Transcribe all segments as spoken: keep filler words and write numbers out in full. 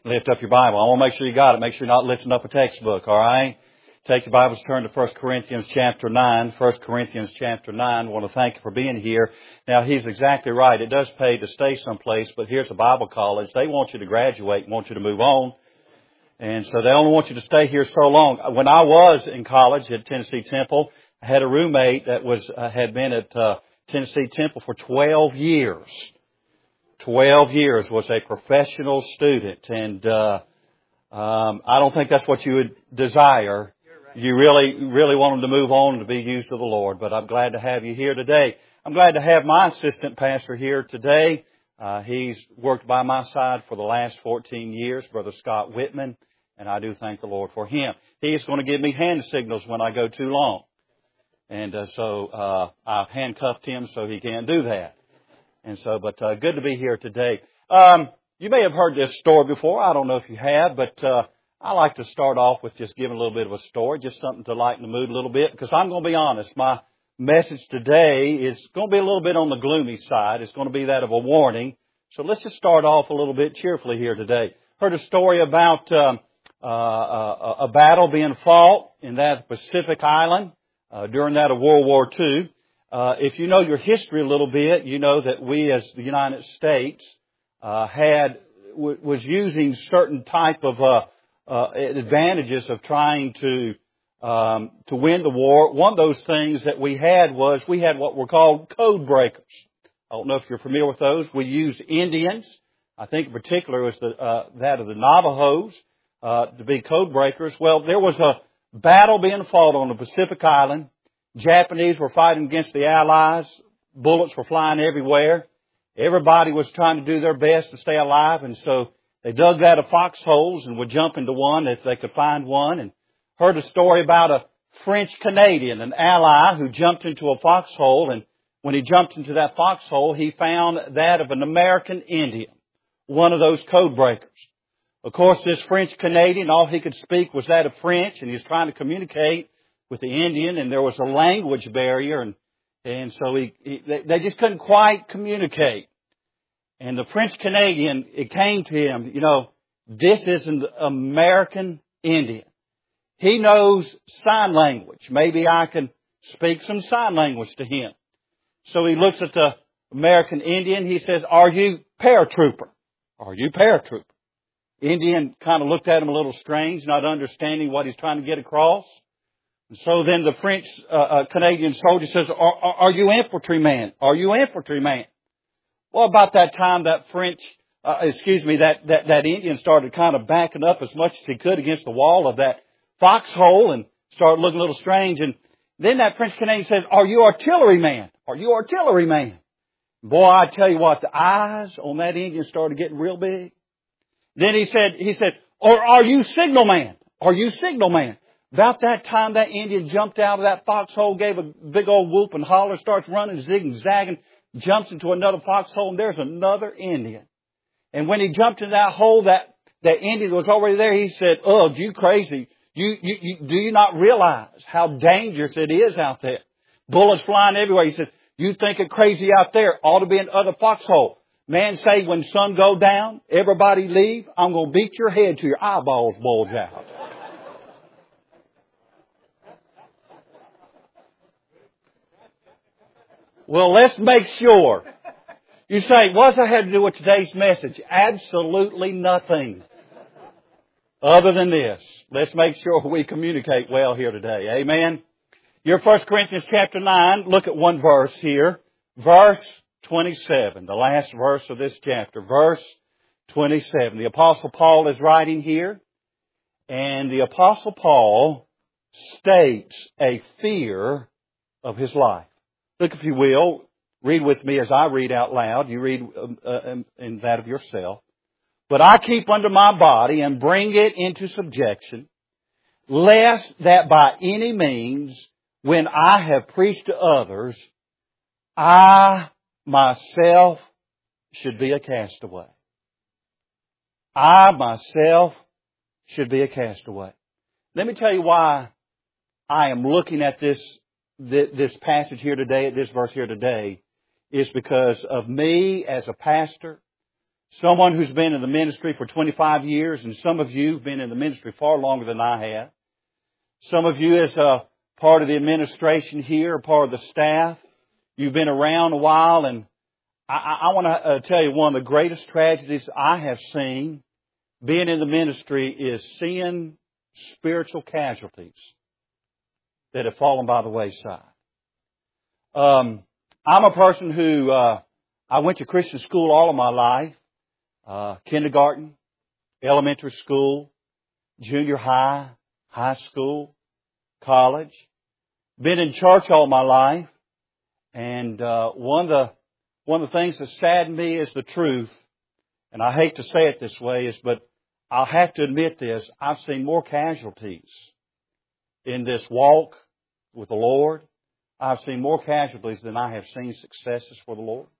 Lift up your Bible. I want to make sure you got it. Make sure you're not lifting up a textbook, all right? Take your Bibles, turn to First Corinthians chapter nine. First Corinthians chapter nine. I want to thank you for being here. Now, he's exactly right. It does pay to stay someplace, but here's a Bible college. They want you to graduate and want you to move on. And so they only want you to stay here so long. When I was in college at Tennessee Temple, I had a roommate that was uh, had been at uh, Tennessee Temple for twelve years. Twelve years, was a professional student, and uh, um, I don't think that's what you would desire. You really, really want them to move on and to be used of the Lord. But I'm glad to have you here today. I'm glad to have my assistant pastor here today. Uh, he's worked by my side for the last fourteen years, Brother Scott Whitman, and I do thank the Lord for him. He's going to give me hand signals when I go too long, and uh, so uh, I've handcuffed him so he can't do that. And so, but uh, good to be here today. Um, you may have heard this story before. I don't know if you have, but uh, I like to start off with just giving a little bit of a story, just something to lighten the mood a little bit, because I'm going to be honest. My message today is going to be a little bit on the gloomy side. It's going to be that of a warning. So let's just start off a little bit cheerfully here today. Heard a story about um, uh, a, a battle being fought in that Pacific island uh, during that of World War Two. Uh, if you know your history a little bit, you know that we as the United States uh, had w- was using certain type of uh, uh, advantages of trying to um, to win the war. One of those things that we had was we had what were called code breakers. I don't know if you're familiar with those. We used Indians. I think in particular it was the, uh, that of the Navajos uh, to be code breakers. Well, there was a battle being fought on the Pacific Island. Japanese were fighting against the Allies. Bullets were flying everywhere. Everybody was trying to do their best to stay alive, and so they dug out of foxholes and would jump into one if they could find one. And heard a story about a French Canadian, an ally, who jumped into a foxhole, and when he jumped into that foxhole, he found that of an American Indian, one of those code breakers. Of course, this French Canadian, all he could speak was that of French, and he was trying to communicate with the Indian, and there was a language barrier, and and so he, he they, they just couldn't quite communicate. And the French Canadian, it came to him, you know, this is an American Indian. He knows sign language. Maybe I can speak some sign language to him. So he looks at the American Indian. He says, "Are you paratrooper? Are you paratrooper?" Indian kind of looked at him a little strange, not understanding what he's trying to get across. So then the French uh, uh, Canadian soldier says, are, are, are you infantryman? Are you infantryman? Well, about that time, that French, uh, excuse me, that, that, that Indian started kind of backing up as much as he could against the wall of that foxhole and started looking a little strange. And then that French Canadian says, are you artilleryman? Are you artilleryman? Boy, I tell you what, the eyes on that Indian started getting real big. Then he said, he said, or are you signalman? Are you signalman? About that time, that Indian jumped out of that foxhole, gave a big old whoop and holler, starts running, zigging, zagging, jumps into another foxhole, and there's another Indian. And when he jumped in that hole, that, that Indian was already there. He said, ugh, you crazy. You, you, you, do you not realize how dangerous it is out there? Bullets flying everywhere. He said, you think it crazy out there ought to be in other foxhole. Man say, when sun go down, everybody leave. I'm going to beat your head till your eyeballs bulge out. Well, let's make sure. You say, what's that have to do with today's message? Absolutely nothing. Other than this, let's make sure we communicate well here today. Amen. Your First Corinthians chapter nine, look at one verse here. Verse twenty-seven, the last verse of this chapter. Verse twenty-seven. The Apostle Paul is writing here, and the Apostle Paul states a fear of his life. Look, if you will, read with me as I read out loud. You read uh, in that of yourself. But I keep under my body and bring it into subjection, lest that by any means, when I have preached to others, I myself should be a castaway. I myself should be a castaway. Let me tell you why I am looking at this this passage here today, this verse here today, is because of me as a pastor someone who's been in the ministry for twenty-five years, and some of you have been in the ministry far longer than I have. Some of you as a part of the administration here, part of the staff, you've been around a while, and I, I want to uh, tell you one of the greatest tragedies I have seen being in the ministry is seeing spiritual casualties that have fallen by the wayside. Um, I'm a person who, uh, I went to Christian school all of my life, uh, kindergarten, elementary school, junior high, high school, college. Been in church all my life, and uh, one of the one of the things that saddened me is the truth, and I hate to say it this way, is but I'll have to admit this: I've seen more casualties in this walk with the Lord. I've seen more casualties than I have seen successes for the Lord.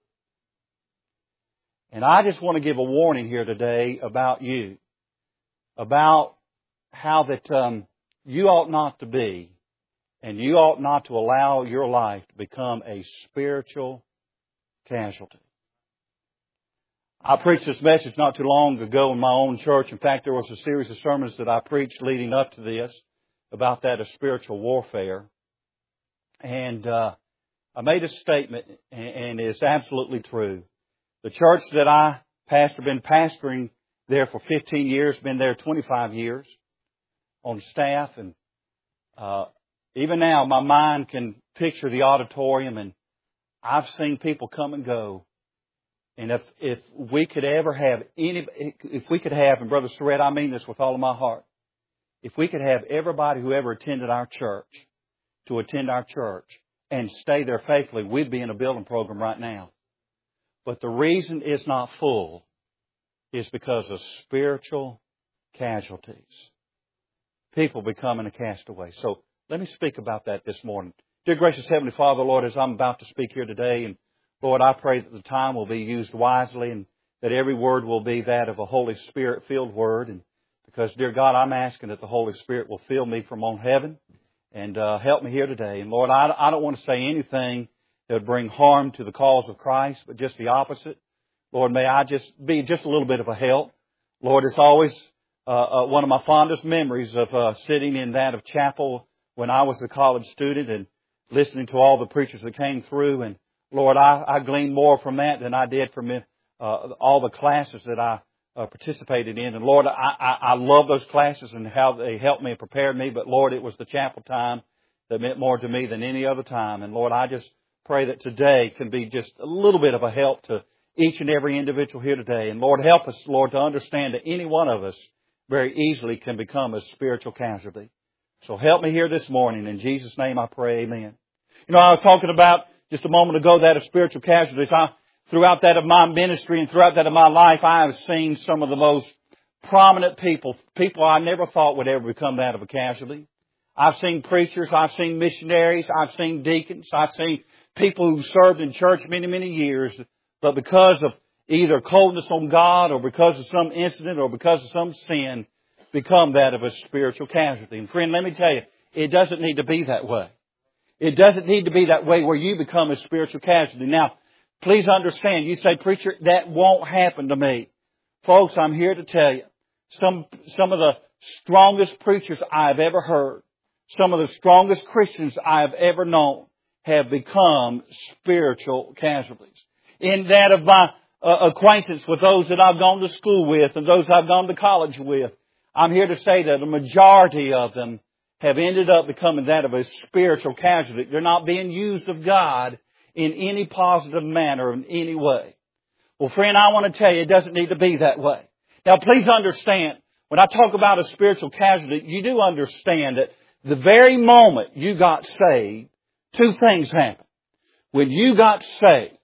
And I just want to give a warning here today about you, about how that um, you ought not to be, and you ought not to allow your life to become a spiritual casualty. I preached this message not too long ago in my own church. In fact, there was a series of sermons that I preached leading up to this about that of spiritual warfare. And uh, I made a statement, and it's absolutely true. The church that I pastor, been pastoring there for fifteen years, been there twenty-five years on staff, and uh, even now my mind can picture the auditorium, and I've seen people come and go. And if if we could ever have any, if we could have, and Brother Surratt, I mean this with all of my heart, if we could have everybody who ever attended our church to attend our church and stay there faithfully, we'd be in a building program right now. But the reason it's not full is because of spiritual casualties. People becoming a castaway. So let me speak about that this morning. Dear gracious Heavenly Father, Lord, as I'm about to speak here today, and Lord, I pray that the time will be used wisely and that every word will be that of a Holy Spirit-filled word. And because, dear God, I'm asking that the Holy Spirit will fill me from on heaven and uh, help me here today. And Lord, I, I don't want to say anything that would bring harm to the cause of Christ, but just the opposite. Lord, may I just be just a little bit of a help. Lord, it's always uh, uh, one of my fondest memories of uh, sitting in that of chapel when I was a college student and listening to all the preachers that came through. And Lord, I, I gleaned more from that than I did from uh, all the classes that I uh, participated in. And Lord, I, I, I love those classes and how they helped me and prepared me. But Lord, it was the chapel time that meant more to me than any other time. And Lord, I just pray that today can be just a little bit of a help to each and every individual here today. And Lord, help us, Lord, to understand that any one of us very easily can become a spiritual casualty. So help me here this morning. In Jesus' name I pray, amen. You know, I was talking about just a moment ago that of spiritual casualties. I, throughout that of my ministry and throughout that of my life, I have seen some of the most prominent people, people I never thought would ever become that of a casualty. I've seen preachers, I've seen missionaries, I've seen deacons, I've seen people who served in church many, many years, but because of either coldness on God or because of some incident or because of some sin, become that of a spiritual casualty. And friend, let me tell you, it doesn't need to be that way. It doesn't need to be that way where you become a spiritual casualty. Now, please understand, you say, preacher, that won't happen to me. Folks, I'm here to tell you, some, some of the strongest preachers I've ever heard, some of the strongest Christians I've ever known, have become spiritual casualties. In that of my uh, acquaintance with those that I've gone to school with and those I've gone to college with, I'm here to say that the majority of them have ended up becoming that of a spiritual casualty. They're not being used of God in any positive manner in any way. Well, friend, I want to tell you, it doesn't need to be that way. Now, please understand, when I talk about a spiritual casualty, you do understand that the very moment you got saved, two things happened. When you got saved,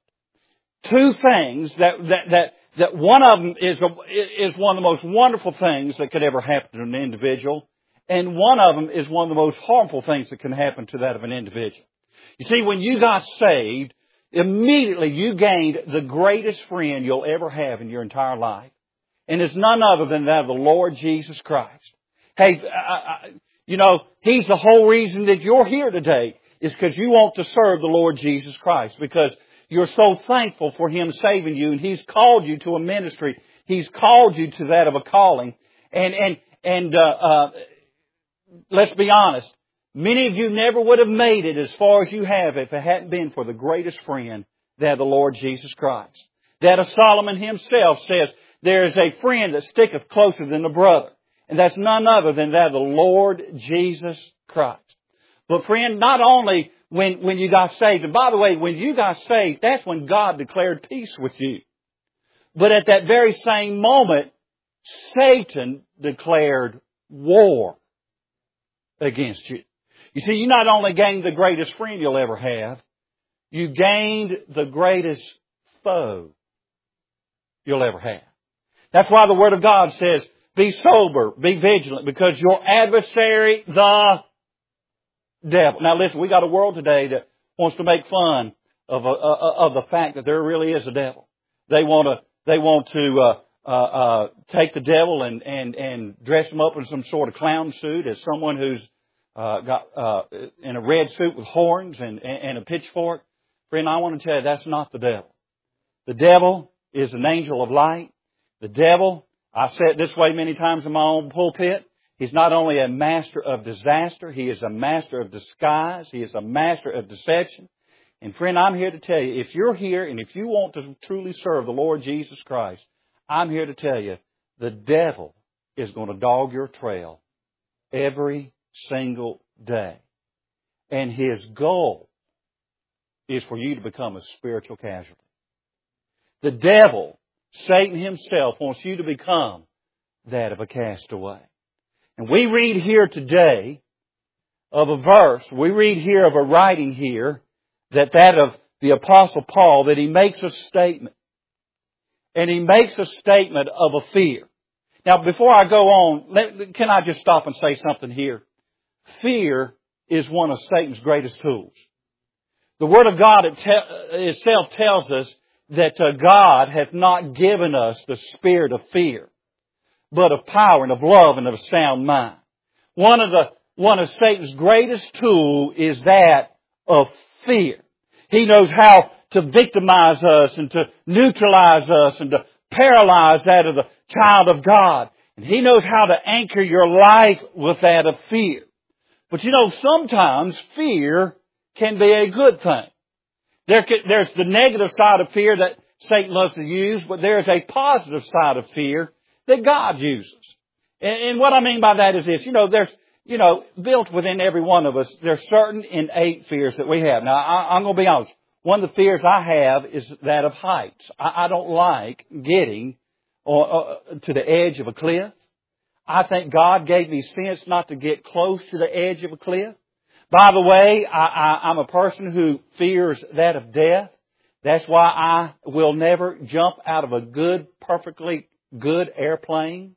two things that, that, that, that one of them is, a, is one of the most wonderful things that could ever happen to an individual. And one of them is one of the most harmful things that can happen to that of an individual. You see, when you got saved, immediately you gained the greatest friend you'll ever have in your entire life. And it's none other than that of the Lord Jesus Christ. Hey, I, I, you know, He's the whole reason that you're here today is because you want to serve the Lord Jesus Christ, because you're so thankful for Him saving you, and He's called you to a ministry He's called you to that of a calling. And, and, and, uh, uh, let's be honest. Many of you never would have made it as far as you have if it hadn't been for the greatest friend, that of the Lord Jesus Christ. That of Solomon himself says, there is a friend that sticketh closer than a brother. And that's none other than that of the Lord Jesus Christ. But friend, not only when, when you got saved, and by the way, when you got saved, that's when God declared peace with you. But at that very same moment, Satan declared war against you. You see, you not only gained the greatest friend you'll ever have, you gained the greatest foe you'll ever have. That's why the Word of God says, be sober, be vigilant, because your adversary, the devil. Now listen, we got a world today that wants to make fun of, uh, of the fact that there really is a devil. They want to, they want to, uh, uh, uh, take the devil and, and, and dress him up in some sort of clown suit as someone who's, uh, got, uh, in a red suit with horns and, and, and a pitchfork. Friend, I want to tell you, that's not the devil. The devil is an angel of light. The devil, I've said it this way many times in my own pulpit, he's not only a master of disaster, he is a master of disguise, he is a master of deception. And friend, I'm here to tell you, if you're here and if you want to truly serve the Lord Jesus Christ, I'm here to tell you, the devil is going to dog your trail every single day. And his goal is for you to become a spiritual casualty. The devil, Satan himself, wants you to become that of a castaway. And we read here today of a verse, we read here of a writing here, that that of the Apostle Paul, that he makes a statement. And he makes a statement of a fear. Now, before I go on, let, can I just stop and say something here? Fear is one of Satan's greatest tools. The Word of God itself tells us that uh, God hath not given us the spirit of fear, but of power and of love and of a sound mind. One of the one of Satan's greatest tools is that of fear. He knows how to victimize us and to neutralize us and to paralyze that of the child of God. And he knows how to anchor your life with that of fear. But you know, sometimes fear can be a good thing. There can, there's the negative side of fear that Satan loves to use, but there's a positive side of fear that God uses. And, and what I mean by that is this, you know, there's, you know, built within every one of us, there's certain innate fears that we have. Now, I, I'm going to be honest. One of the fears I have is that of heights. I, I don't like getting or, uh, to the edge of a cliff. I think God gave me sense not to get close to the edge of a cliff. By the way, I, I, I'm a person who fears that of death. That's why I will never jump out of a good, perfectly good airplane,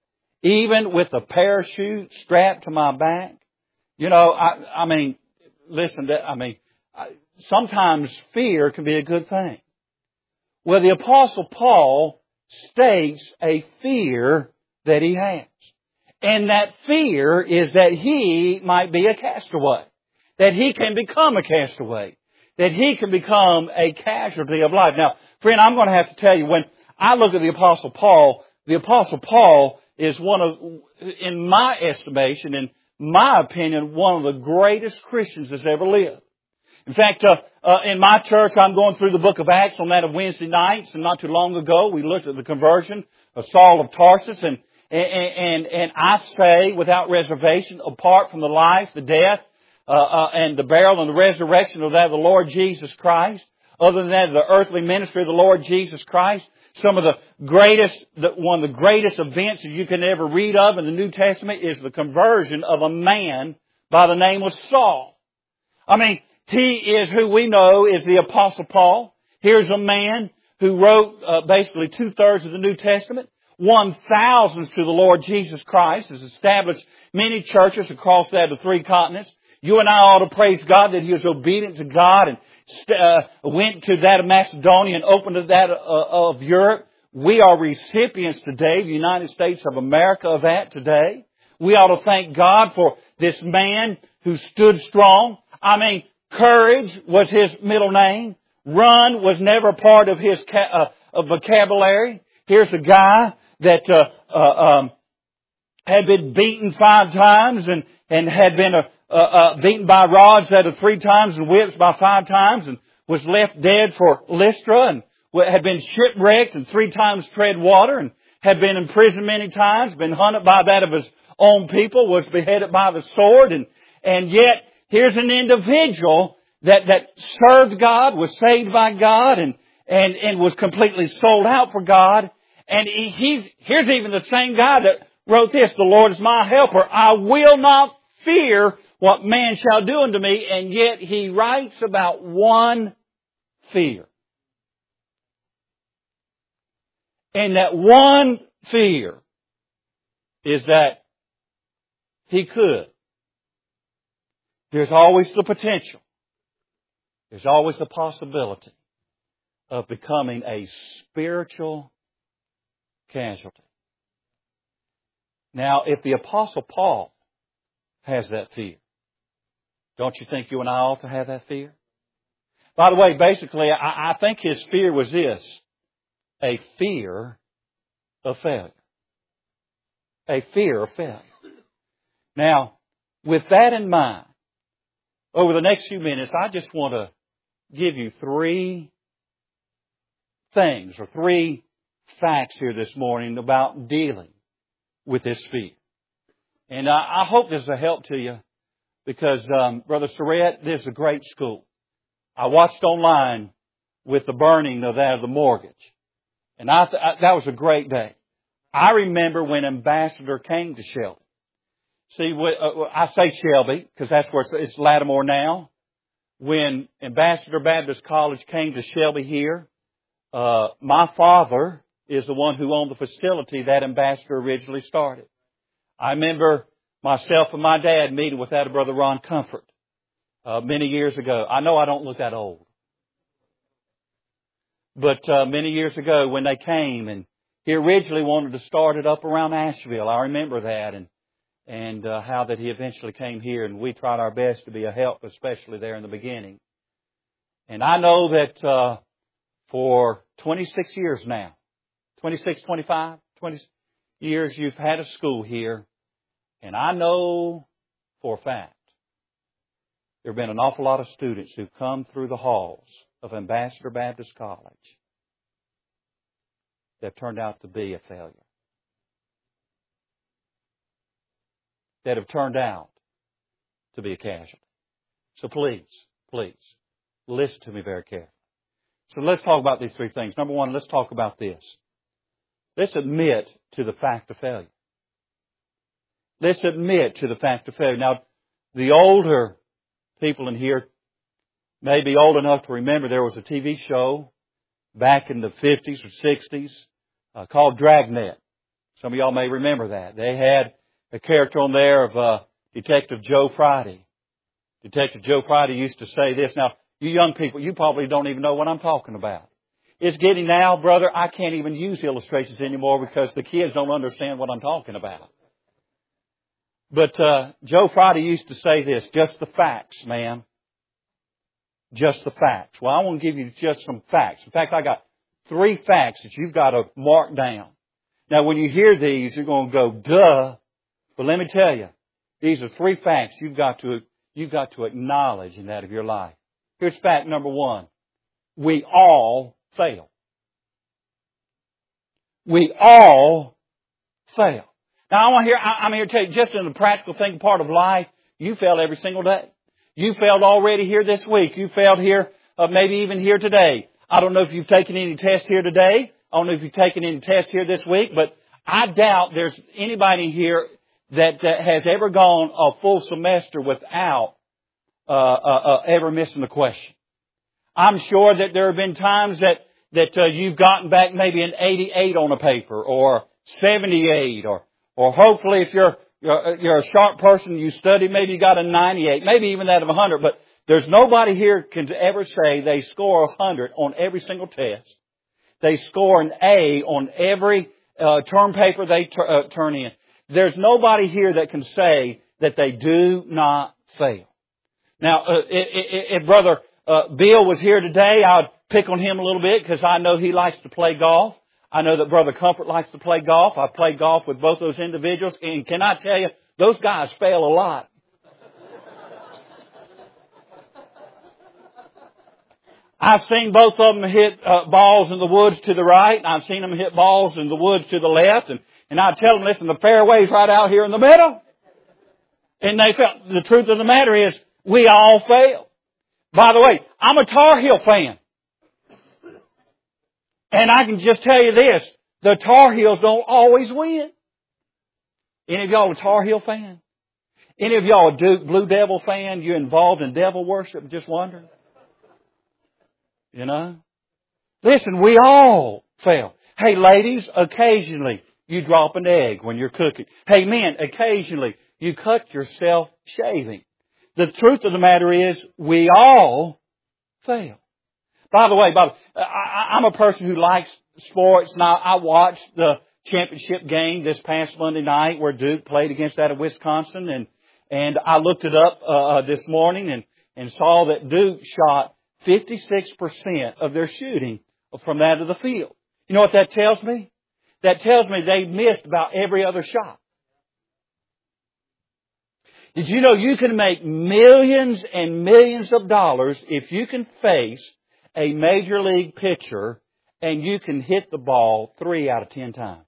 even with a parachute strapped to my back. You know, I, I mean, listen, I mean, I, sometimes fear can be a good thing. Well, the Apostle Paul states a fear that he has. And that fear is that he might be a castaway. That he can become a castaway. That he can become a casualty of life. Now, friend, I'm going to have to tell you, when I look at the Apostle Paul, the Apostle Paul is one of, in my estimation, in my opinion, one of the greatest Christians that's ever lived. In fact, uh, uh, in my church, I'm going through the book of Acts on that of Wednesday nights, and not too long ago, we looked at the conversion of Saul of Tarsus, and And, and, and I say without reservation, apart from the life, the death, uh, uh, and the burial and the resurrection of that of the Lord Jesus Christ, other than that, the earthly ministry of the Lord Jesus Christ, some of the greatest, the, one of the greatest events that you can ever read of in the New Testament is the conversion of a man by the name of Saul. I mean, he is who we know is the Apostle Paul. Here's a man who wrote uh, basically two-thirds of the New Testament. Won thousands to the Lord Jesus Christ, has established many churches across that of three continents. You and I ought to praise God that he was obedient to God and uh, went to that of Macedonia and opened to that uh, of Europe. We are recipients today, the United States of America, of that today. We ought to thank God for this man who stood strong. I mean, courage was his middle name. Run was never part of his ca- uh, of vocabulary. Here's a guy that uh, uh, um, had been beaten five times and, and had been uh, uh, uh, beaten by rods out of three times and whips by five times and was left dead for Lystra and had been shipwrecked and three times tread water and had been in prison many times, been hunted by that of his own people, was beheaded by the sword, and, and yet here's an individual that, that served God, was saved by God, and, and, and was completely sold out for God. And he, he's, here's even the same guy that wrote this, "The Lord is my helper. I will not fear what man shall do unto me." And yet he writes about one fear. And that one fear is that he could. There's always the potential. There's always the possibility of becoming a spiritual casualty. Now, if the Apostle Paul has that fear, don't you think you and I ought to have that fear? By the way, basically, I, I think his fear was this: a fear of failure. A fear of failure. Now, with that in mind, over the next few minutes, I just want to give you three things or three facts here this morning about dealing with this fear. And I, I hope this is a help to you because, um, Brother Surratt, this is a great school. I watched online with the burning of that of the mortgage. And I, th- I that was a great day. I remember when Ambassador came to Shelby. See, what, uh, I say Shelby because that's where it's, it's Lattimore now. When Ambassador Baptist College came to Shelby here, uh, my father is the one who owned the facility that Ambassador originally started. I remember myself and my dad meeting with that of Brother Ron Comfort uh, many years ago. I know I don't look that old. But uh, many years ago when they came, and he originally wanted to start it up around Asheville. I remember that, and and uh, how that he eventually came here, and we tried our best to be a help, especially there in the beginning. And I know that uh, for twenty-six years now, twenty-six, twenty-five, twenty years you've had a school here, and I know for a fact there have been an awful lot of students who've come through the halls of Ambassador Baptist College that turned out to be a failure. That have turned out to be a casualty. So please, please, listen to me very carefully. So let's talk about these three things. Number one, let's talk about this. Let's admit to the fact of failure. Let's admit to the fact of failure. Now, the older people in here may be old enough to remember there was a T V show back in the fifties or sixties uh, called Dragnet. Some of y'all may remember that. They had a character on there of uh, Detective Joe Friday. Detective Joe Friday used to say this. Now, you young people, you probably don't even know what I'm talking about. It's getting now, brother, I can't even use illustrations anymore because the kids don't understand what I'm talking about. But uh, Joe Friday used to say this: just the facts, man. Just the facts. Well, I want to give you just some facts. In fact, I got three facts that you've got to mark down. Now, when you hear these, you're going to go, duh. But let me tell you, these are three facts you've got to, you've got to acknowledge in that of your life. Here's fact number one. We all fail. We all fail. Now, I want to hear, I, I'm here to tell you, just in the practical thing, part of life, you fail every single day. You failed already here this week. You failed here, uh, maybe even here today. I don't know if you've taken any tests here today. I don't know if you've taken any tests here this week, but I doubt there's anybody here that, that has ever gone a full semester without uh, uh, uh, ever missing a question. I'm sure that there have been times that that uh, you've gotten back maybe an eighty-eight on a paper, or seventy-eight, or or hopefully if you're you're, you're a sharp person, you study, maybe you got a ninety-eight, maybe even that of one hundred. But there's nobody here can ever say they score one hundred on every single test. They score an A on every uh, term paper they t- uh, turn in. There's nobody here that can say that they do not fail. Now, uh, if, if Brother uh, Bill was here today, I'd pick on him a little bit because I know he likes to play golf. I know that Brother Comfort likes to play golf. I've played golf with both those individuals. And can I tell you, those guys fail a lot. I've seen both of them hit uh, balls in the woods to the right. I've seen them hit balls in the woods to the left. And, and I tell them, listen, the fairway's right out here in the middle. And they felt, the truth of the matter is, we all fail. By the way, I'm a Tar Heel fan. And I can just tell you this, the Tar Heels don't always win. Any of y'all a Tar Heel fan? Any of y'all a Duke Blue Devil fan? You involved in devil worship? Just wondering. You know? Listen, we all fail. Hey ladies, occasionally you drop an egg when you're cooking. Hey men, occasionally you cut yourself shaving. The truth of the matter is, we all fail. By the way, by the, I, I'm a person who likes sports. Now, I watched the championship game this past Monday night where Duke played against that of Wisconsin, and and I looked it up uh, this morning and and saw that Duke shot fifty-six percent of their shooting from that of the field. You know what that tells me? That tells me they missed about every other shot. Did you know you can make millions and millions of dollars if you can face a major league pitcher and you can hit the ball three out of ten times?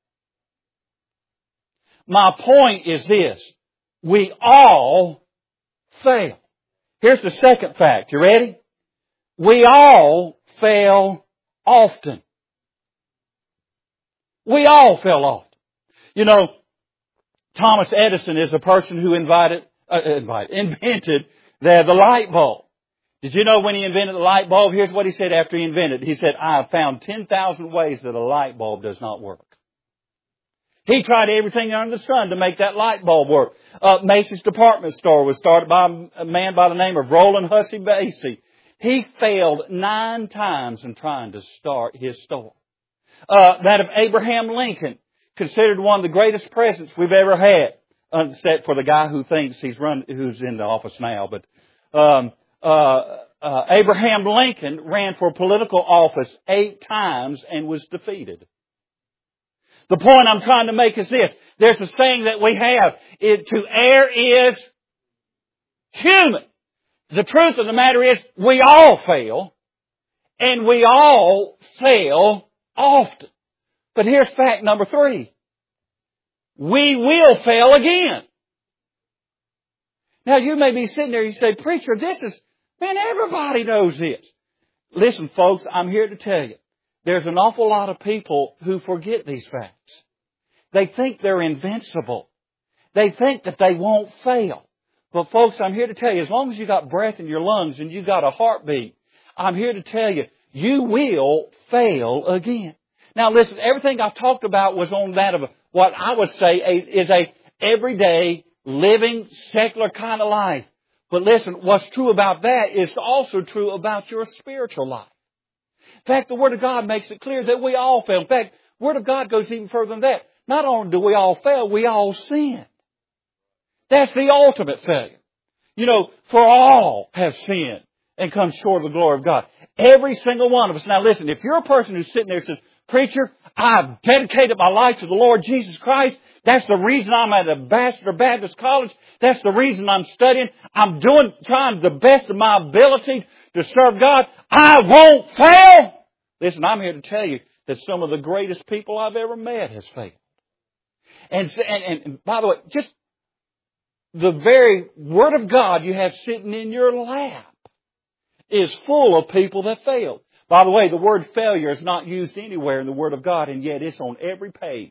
My point is this. We all fail. Here's the second fact. You ready? We all fail often. We all fail often. You know, Thomas Edison is a person who invited, uh, invited, invented the, the light bulb. Did you know when he invented the light bulb? Here's what he said after he invented it. He said, I have found ten thousand ways that a light bulb does not work. He tried everything under the sun to make that light bulb work. Uh, Macy's department store was started by a man by the name of Roland Hussey Macy. He failed nine times in trying to start his store. Uh, that of Abraham Lincoln, considered one of the greatest presidents we've ever had, except for the guy who thinks he's run, who's in the office now. But um, uh, uh, Abraham Lincoln ran for political office eight times and was defeated. The point I'm trying to make is this. There's a saying that we have. It, to err is human. The truth of the matter is we all fail. And we all fail often. But here's fact number three. We will fail again. Now you may be sitting there and you say, preacher, this is, man, everybody knows this. Listen, folks, I'm here to tell you. There's an awful lot of people who forget these facts. They think they're invincible. They think that they won't fail. But folks, I'm here to tell you, as long as you got breath in your lungs and you got a heartbeat, I'm here to tell you, you will fail again. Now listen, everything I've talked about was on that of what I would say is a everyday, living, secular kind of life. But listen, what's true about that is also true about your spiritual life. In fact, the Word of God makes it clear that we all fail. In fact, the Word of God goes even further than that. Not only do we all fail, we all sin. That's the ultimate failure. You know, for all have sinned and come short of the glory of God. Every single one of us. Now listen, if you're a person who's sitting there and says, preacher, I've dedicated my life to the Lord Jesus Christ. That's the reason I'm at Ambassador Baptist College. That's the reason I'm studying. I'm doing, trying the best of my ability to serve God. I won't fail. Listen, I'm here to tell you that some of the greatest people I've ever met has failed. And, and, and by the way, just the very Word of God you have sitting in your lap is full of people that failed. By the way, the word failure is not used anywhere in the Word of God, and yet it's on every page.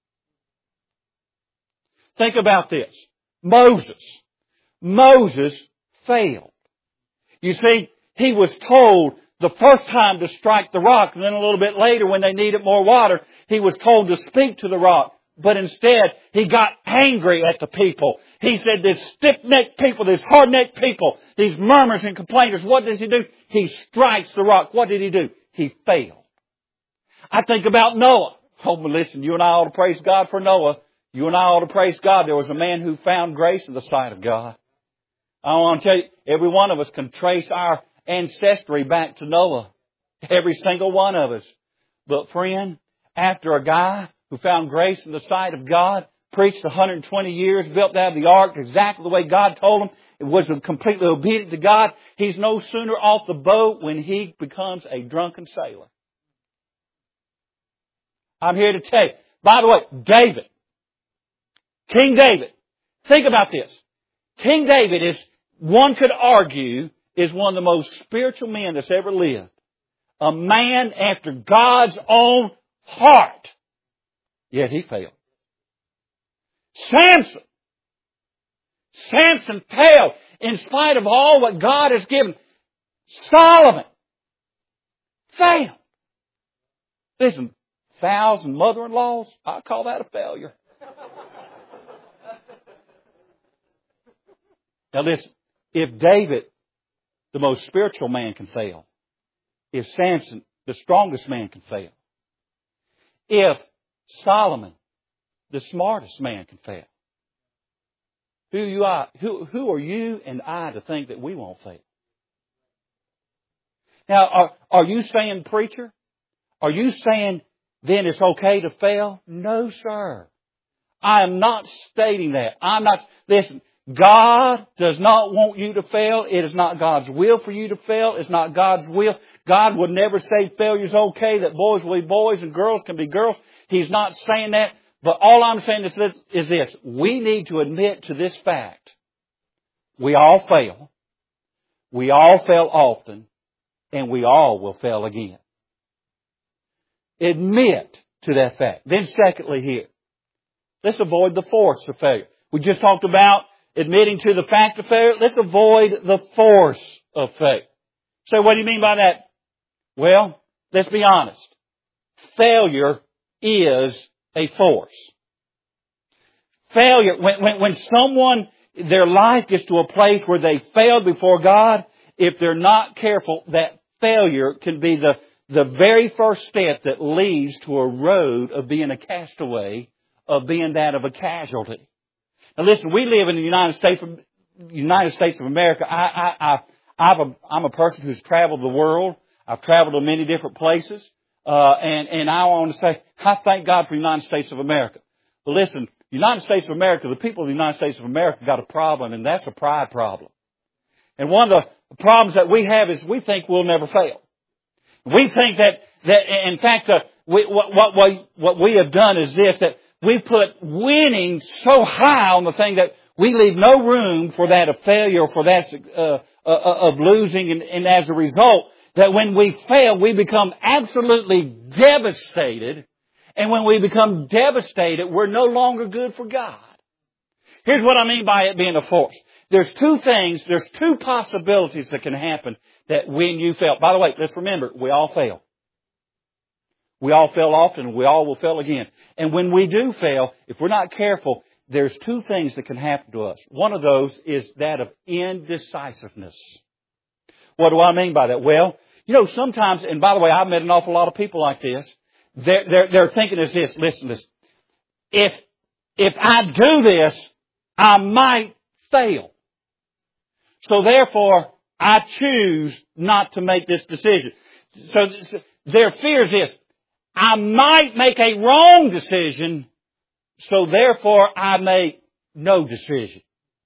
Think about this. Moses. Moses failed. You see, he was told the first time to strike the rock, and then a little bit later when they needed more water, he was told to speak to the rock. But instead, he got angry at the people. He said, this stiff-necked people, this hard-necked people, these murmurers and complainers, what does he do? He strikes the rock. What did he do? He failed. I think about Noah. Oh, but listen, you and I ought to praise God for Noah. You and I ought to praise God. There was a man who found grace in the sight of God. I want to tell you, every one of us can trace our ancestry back to Noah. Every single one of us. But friend, after a guy who found grace in the sight of God, preached one hundred twenty years, built out the ark exactly the way God told him, it was completely obedient to God. He's no sooner off the boat when he becomes a drunken sailor. I'm here to tell you. By the way, David, King David, think about this. King David is, one could argue, is one of the most spiritual men that's ever lived. A man after God's own heart. Yet he failed. Samson. Samson failed in spite of all what God has given. Solomon failed. Listen, thousand mother-in-laws, I call that a failure. Now listen, if David, the most spiritual man, can fail, if Samson, the strongest man, can fail, if Solomon, the smartest man, can fail, who you are, who, who are you and I to think that we won't fail? Now, are, are you saying, preacher, are you saying then it's okay to fail? No, sir. I am not stating that. I'm not, listen, God does not want you to fail. It is not God's will for you to fail. It's not God's will. God would never say failure's okay, that boys will be boys and girls can be girls. He's not saying that. But all I'm saying is this, is this. We need to admit to this fact. We all fail. We all fail often. And we all will fail again. Admit to that fact. Then secondly here, let's avoid the force of failure. We just talked about admitting to the fact of failure. Let's avoid the force of failure. So what do you mean by that? Well, let's be honest. Failure is a force. Failure, when, when, when someone, their life gets to a place where they failed before God, if they're not careful, that failure can be the, the very first step that leads to a road of being a castaway, of being that of a casualty. Now listen, we live in the United States of, United States of America. I, I, I, I've a, I'm a person who's traveled the world. I've traveled to many different places. Uh, and, and I want to say, I thank God for the United States of America. But listen, the United States of America, the people of the United States of America got a problem, and that's a pride problem. And one of the problems that we have is we think we'll never fail. We think that, that in fact, uh, we, what, what, we, what we have done is this, that we put winning so high on the thing that we leave no room for that of failure, or for that uh, uh, of losing, and, and as a result, that when we fail, we become absolutely devastated. And when we become devastated, we're no longer good for God. Here's what I mean by it being a force. There's two things, there's two possibilities that can happen that when you fail. By the way, let's remember, we all fail. We all fail often, we all will fail again. And when we do fail, if we're not careful, there's two things that can happen to us. One of those is that of indecisiveness. What do I mean by that? Well, you know, sometimes, and by the way, I've met an awful lot of people like this. They're, they're, they're thinking is this, listen, listen. If, if I do this, I might fail. So therefore, I choose not to make this decision. So their fear is this. I might make a wrong decision, so therefore I make no decision.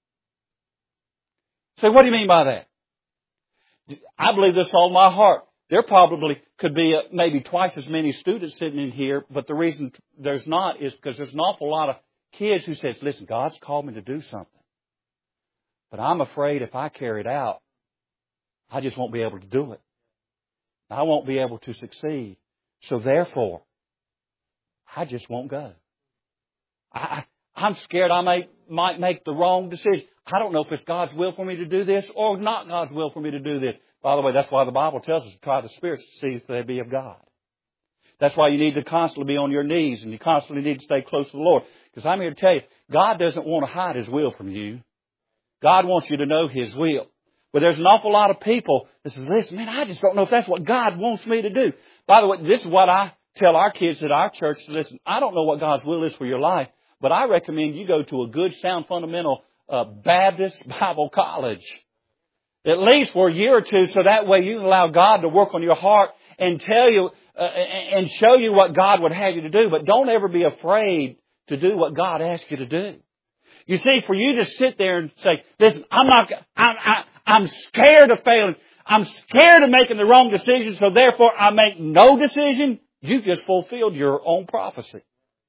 So what do you mean by that? I believe this with all my heart. There probably could be uh, maybe twice as many students sitting in here, but the reason there's not is because there's an awful lot of kids who says, listen, God's called me to do something. But I'm afraid if I carry it out, I just won't be able to do it. I won't be able to succeed. So therefore, I just won't go. I, I'm scared I may, might make the wrong decision. I don't know if it's God's will for me to do this or not God's will for me to do this. By the way, that's why the Bible tells us to try the spirits to see if they be of God. That's why you need to constantly be on your knees and you constantly need to stay close to the Lord. Because I'm here to tell you, God doesn't want to hide His will from you. God wants you to know His will. But there's an awful lot of people that says, listen, man, I just don't know if that's what God wants me to do. By the way, this is what I tell our kids at our church. Listen, I don't know what God's will is for your life, but I recommend you go to a good, sound, fundamental uh, Baptist Bible college. At least for a year or two, so that way you can allow God to work on your heart and tell you uh, and show you what God would have you to do. But don't ever be afraid to do what God asks you to do. You see, for you to sit there and say, listen, I'm not, I'm, I, I'm scared of failing. I'm scared of making the wrong decision, so therefore I make no decision. You've just fulfilled your own prophecy.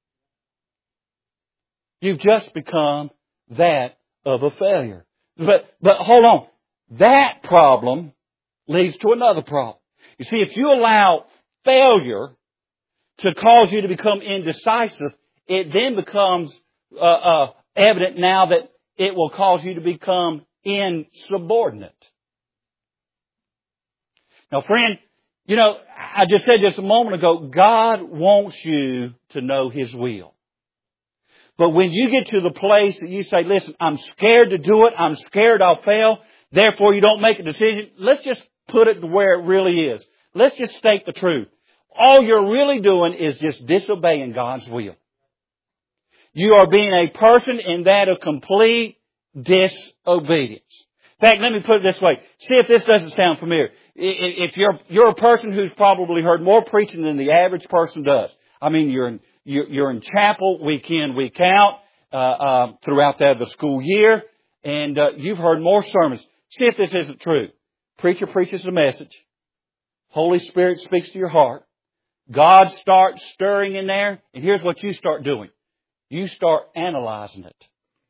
You've just become that of a failure. But, but hold on. That problem leads to another problem. You see, if you allow failure to cause you to become indecisive, it then becomes uh, uh, evident now that it will cause you to become insubordinate. Now, friend, you know, I just said just a moment ago, God wants you to know His will. But when you get to the place that you say, listen, I'm scared to do it, I'm scared I'll fail, therefore you don't make a decision, let's just put it to where it really is. Let's just state the truth. All you're really doing is just disobeying God's will. You are being a person in that of complete disobedience. In fact, let me put it this way. See if this doesn't sound familiar. If you're, you're a person who's probably heard more preaching than the average person does. I mean, you're in, you're in chapel week in, week out, uh, uh, throughout that of the school year, and uh, you've heard more sermons. See if this isn't true. Preacher preaches the message. Holy Spirit speaks to your heart. God starts stirring in there, and here's what you start doing. You start analyzing it.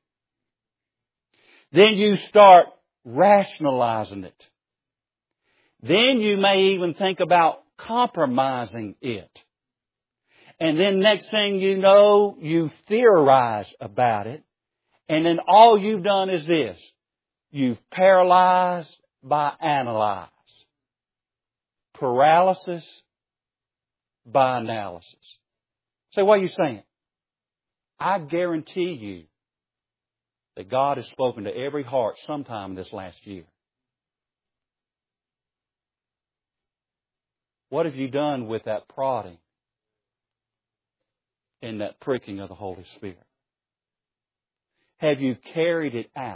Then you start rationalizing it. Then you may even think about compromising it. And then next thing you know, you theorize about it. And then all you've done is this. You've paralyzed by analyze. Paralysis by analysis. So what are you saying? I guarantee you that God has spoken to every heart sometime this last year. What have you done with that prodding and that pricking of the Holy Spirit? Have you carried it out?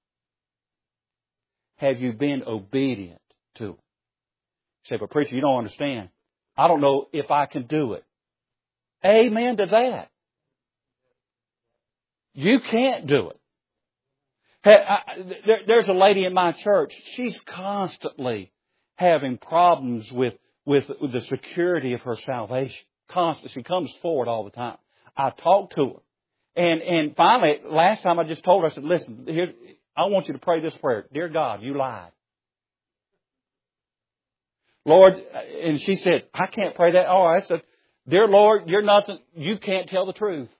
Have you been obedient to it? You say, but preacher, you don't understand. I don't know if I can do it. Amen to that. You can't do it. Hey, I, there, there's a lady in my church. She's constantly having problems with, with, with the security of her salvation. Constantly. She comes forward all the time. I talk to her. And, and finally, last time I just told her, I said, listen, here, I want you to pray this prayer. Dear God, you lied. Lord, and she said, I can't pray that. Oh, I said, dear Lord, you're nothing. You can't tell the truth.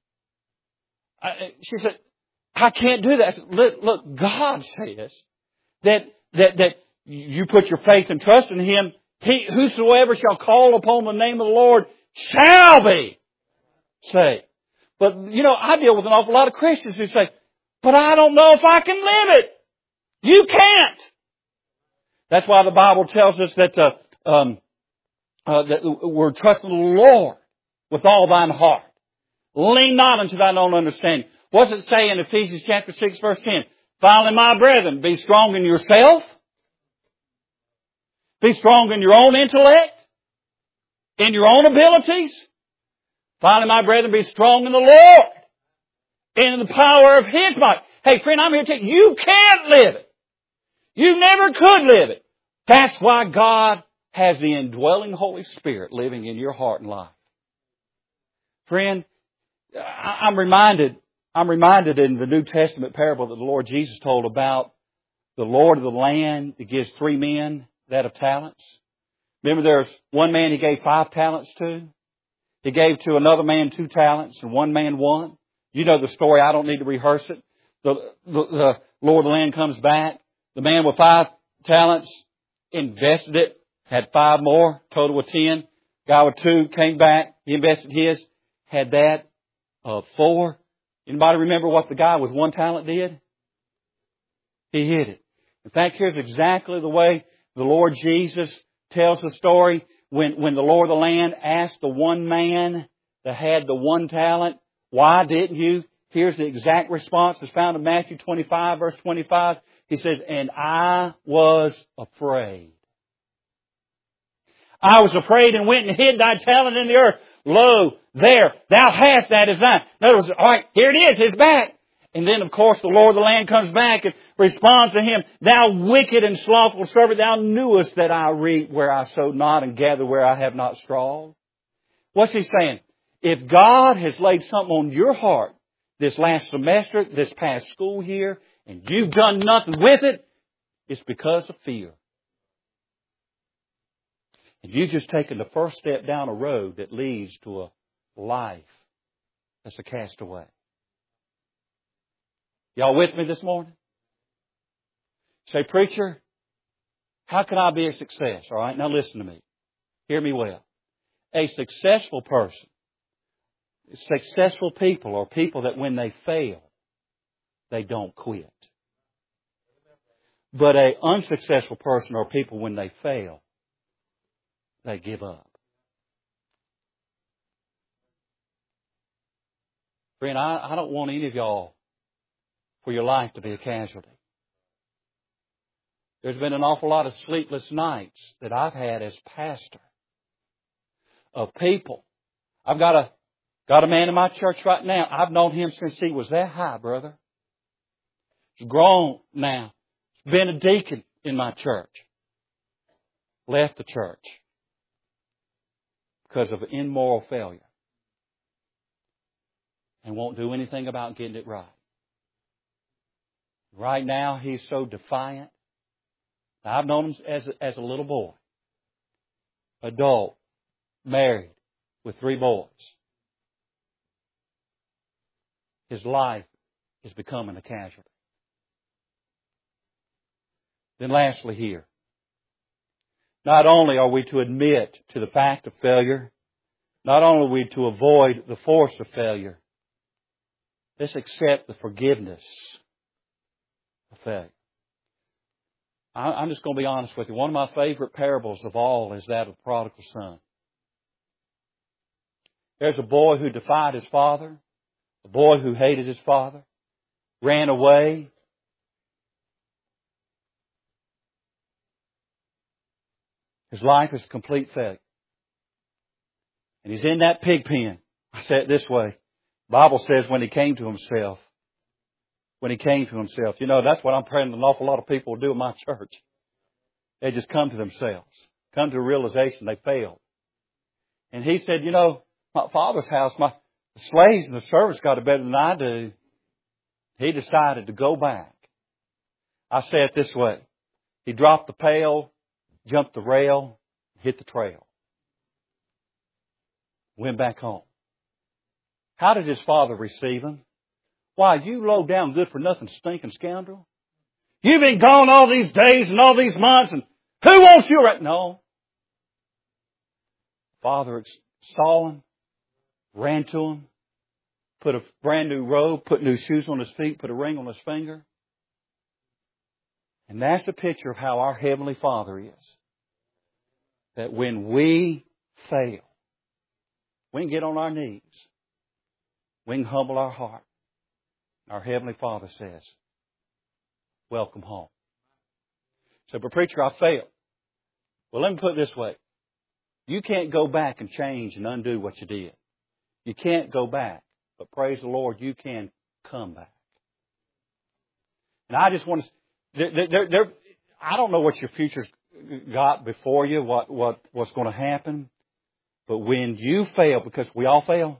I, she said, I can't do that. I said, look, look, God says that, that, that you put your faith and trust in Him. He, whosoever shall call upon the name of the Lord shall be saved. But, you know, I deal with an awful lot of Christians who say, but I don't know if I can live it. You can't. That's why the Bible tells us that, uh, um, uh, that we're trusting the Lord with all thine heart. Lean not unto thine own understanding. What's it say in Ephesians chapter six, verse ten? Finally, my brethren, be strong in yourself. Be strong in your own intellect. In your own abilities. Finally, my brethren, be strong in the Lord. And in the power of His might. Hey, friend, I'm here to tell you, you can't live it. You never could live it. That's why God has the indwelling Holy Spirit living in your heart and life. Friend, I'm reminded, I'm reminded in the New Testament parable that the Lord Jesus told about the Lord of the land that gives three men that of talents. Remember, there's one man He gave five talents to. He gave to another man two talents and one man one. You know the story. I don't need to rehearse it. The, the, the Lord of the land comes back. The man with five talents invested it, had five more, total of ten. Guy with two came back. He invested his, had that of four. Anybody remember what the guy with one talent did? He hid it. In fact, here's exactly the way the Lord Jesus tells the story. When, when the Lord of the land asked the one man that had the one talent, why didn't you? Here's the exact response that's found in Matthew twenty-five, verse twenty-five. He says, and I was afraid. I was afraid and went and hid thy talent in the earth. Lo, there, thou hast that is thine. In other words, all right, here it is, it's back. And then, of course, the Lord of the land comes back and responds to him, thou wicked and slothful servant, thou knewest that I reap where I sowed not and gather where I have not strawed. What's he saying? If God has laid something on your heart this last semester, this past school year, and you've done nothing with it, it's because of fear. And you've just taken the first step down a road that leads to a life that's a castaway. Y'all with me this morning? Say, preacher, how can I be a success? All right, now listen to me. Hear me well. A successful person, successful people are people that when they fail, they don't quit. But an unsuccessful person are people when they fail, they give up. Friend, I, I don't want any of y'all for your life to be a casualty. There's been an awful lot of sleepless nights that I've had as pastor of people. I've got a got a man in my church right now. I've known him since he was that high, brother. He's grown now. He's been a deacon in my church. Left the church because of immoral failure. And won't do anything about getting it right. Right now, he's so defiant. Now, I've known him as a, as a little boy. Adult. Married. With three boys. His life is becoming a casualty. Then lastly here. Not only are we to admit to the fact of failure, not only are we to avoid the force of failure, let's accept the forgiveness of failure. I'm just going to be honest with you. One of my favorite parables of all is that of the prodigal son. There's a boy who defied his father, a boy who hated his father, ran away. His life is a complete failure. And he's in that pig pen. I say it this way. The Bible says when he came to himself, when he came to himself, you know, that's what I'm praying an awful lot of people will do in my church. They just come to themselves, come to a realization they failed. And he said, you know, my father's house, my the slaves and the servants got it better than I do. He decided to go back. I say it this way. He dropped the pail, jumped the rail, hit the trail. Went back home. How did his father receive him? Why, you low down, good for nothing, stinking scoundrel. You've been gone all these days and all these months, and who wants you right? No. Father saw him, ran to him, put a brand new robe, put new shoes on his feet, put a ring on his finger. And that's a picture of how our Heavenly Father is. That when we fail, we can get on our knees. We can humble our heart. Our Heavenly Father says, welcome home. So, but preacher, I failed. Well, let me put it this way. You can't go back and change and undo what you did. You can't go back. But praise the Lord, you can come back. And I just want to, there, there, there, I don't know what your future's got before you, what, what, what's going to happen. But when you fail, because we all fail.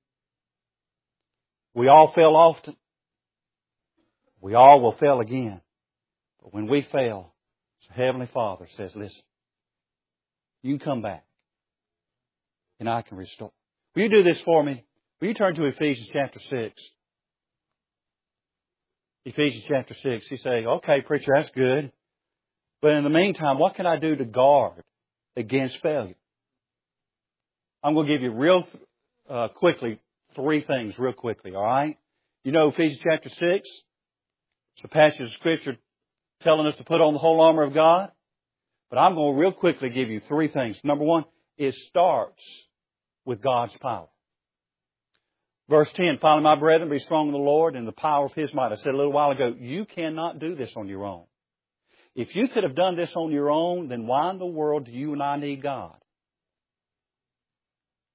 We all fail often. We all will fail again. But when we fail, the Heavenly Father says, listen, you can come back and I can restore. Will you do this for me? Will you turn to Ephesians chapter six? Ephesians chapter six. You say, okay, preacher, that's good. But in the meantime, what can I do to guard against failure? I'm going to give you real uh, quickly three things real quickly, all right? You know Ephesians chapter six? It's a passage of Scripture telling us to put on the whole armor of God. But I'm going to real quickly give you three things. Number one, it starts with God's power. Verse ten, finally, my brethren, be strong in the Lord and the power of His might. I said a little while ago, you cannot do this on your own. If you could have done this on your own, then why in the world do you and I need God?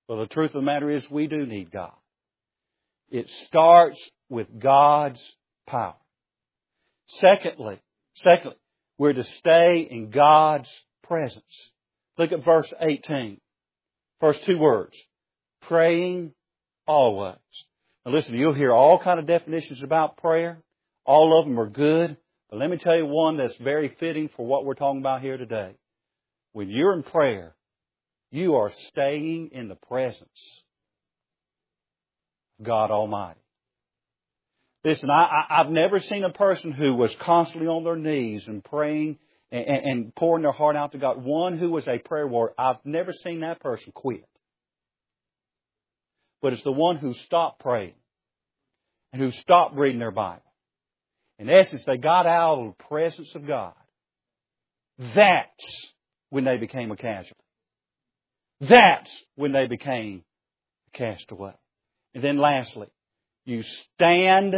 Well, the truth of the matter is we do need God. It starts with God's power. Secondly, secondly, we're to stay in God's presence. Look at verse eighteen. First two words. Praying always. Now listen, you'll hear all kind of definitions about prayer. All of them are good. But let me tell you one that's very fitting for what we're talking about here today. When you're in prayer, you are staying in the presence of God Almighty. Listen, I, I, I've never seen a person who was constantly on their knees and praying and, and, and pouring their heart out to God. One who was a prayer warrior. I've never seen that person quit. But it's the one who stopped praying and who stopped reading their Bible. In essence, they got out of the presence of God. That's when they became a casualty. That's when they became a castaway. And then lastly, you stand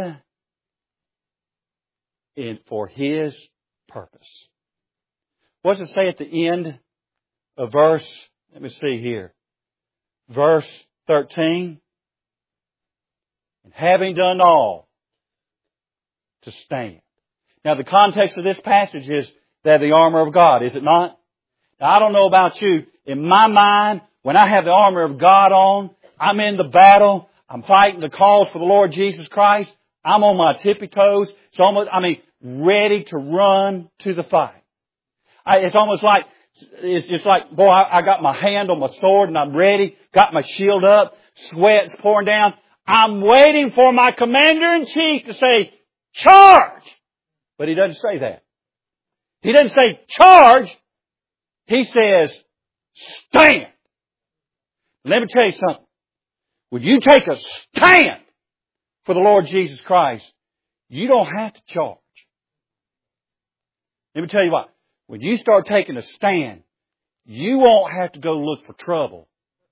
in for His purpose. What does it say at the end of verse, let me see here, verse thirteen? And having done all, to stand. Now the context of this passage is that the armor of God, is it not? Now I don't know about you. In my mind, when I have the armor of God on, I'm in the battle. I'm fighting the cause for the Lord Jesus Christ. I'm on my tippy toes. It's almost, I mean, ready to run to the fight. I, it's almost like, it's just like, boy, I, I got my hand on my sword and I'm ready. Got my shield up. Sweat's pouring down. I'm waiting for my commander-in-chief to say, charge! But he doesn't say that. He doesn't say charge. He says, stand. Let me tell you something. When you take a stand for the Lord Jesus Christ, you don't have to charge. Let me tell you what. When you start taking a stand, you won't have to go look for trouble.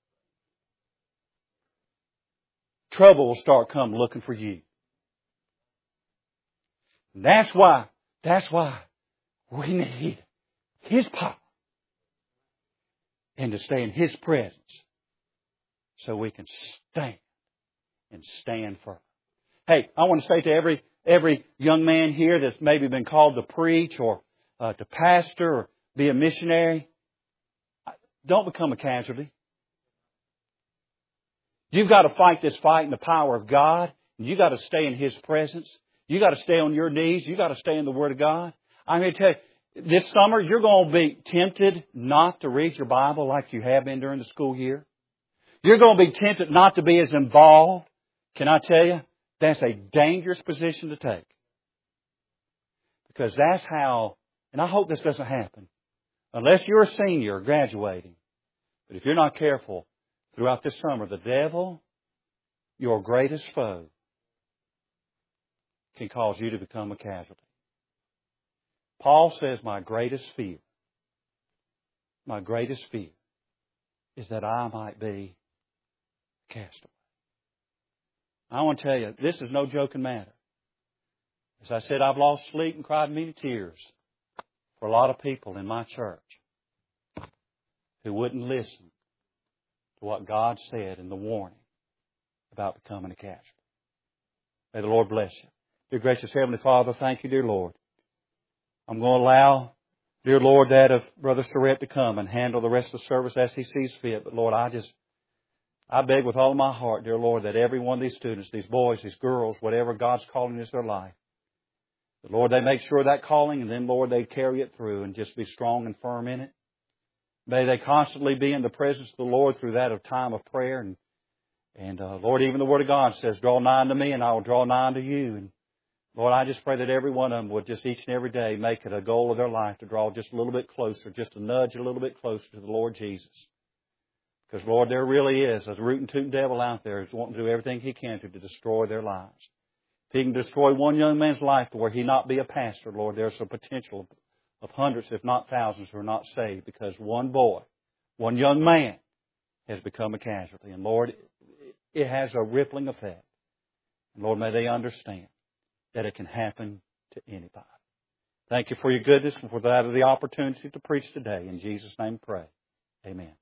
Trouble will start coming looking for you. And that's why, that's why we need His power and to stay in His presence so we can stand and stand firm. Hey, I want to say to every every young man here that's maybe been called to preach or uh, to pastor or be a missionary, don't become a casualty. You've got to fight this fight in the power of God. You've got to stay in His presence. You've got to stay on your knees. You've got to stay in the Word of God. I'm here to tell you, this summer you're going to be tempted not to read your Bible like you have been during the school year. You're going to be tempted not to be as involved. Can I tell you, that's a dangerous position to take. Because that's how, and I hope this doesn't happen, unless you're a senior or graduating. But if you're not careful, throughout this summer, the devil, your greatest foe, can cause you to become a casualty. Paul says, my greatest fear, my greatest fear is that I might be a castaway. I want to tell you, this is no joking matter. As I said, I've lost sleep and cried many tears for a lot of people in my church who wouldn't listen to what God said in the warning about becoming a casualty. May the Lord bless you. Dear gracious Heavenly Father, thank you, dear Lord. I'm going to allow, dear Lord, that of Brother Surrett to come and handle the rest of the service as he sees fit. But Lord, I just, I beg with all of my heart, dear Lord, that every one of these students, these boys, these girls, whatever God's calling is their life, that Lord, they make sure of that calling, and then Lord, they carry it through and just be strong and firm in it. May they constantly be in the presence of the Lord through that of time of prayer. And, and uh, Lord, even the Word of God says, draw nigh unto me and I will draw nigh unto you. And Lord, I just pray that every one of them would just each and every day make it a goal of their life to draw just a little bit closer, just to nudge a little bit closer to the Lord Jesus. Because, Lord, there really is a rootin' tootin' devil out there who's wanting to do everything he can to, to destroy their lives. If he can destroy one young man's life to where he not be a pastor, Lord, there's a potential of hundreds, if not thousands, who are not saved because one boy, one young man has become a casualty. And, Lord, it has a rippling effect. And, Lord, may they understand that it can happen to anybody. Thank you for your goodness and for that of the opportunity to preach today. In Jesus' name, pray. Amen.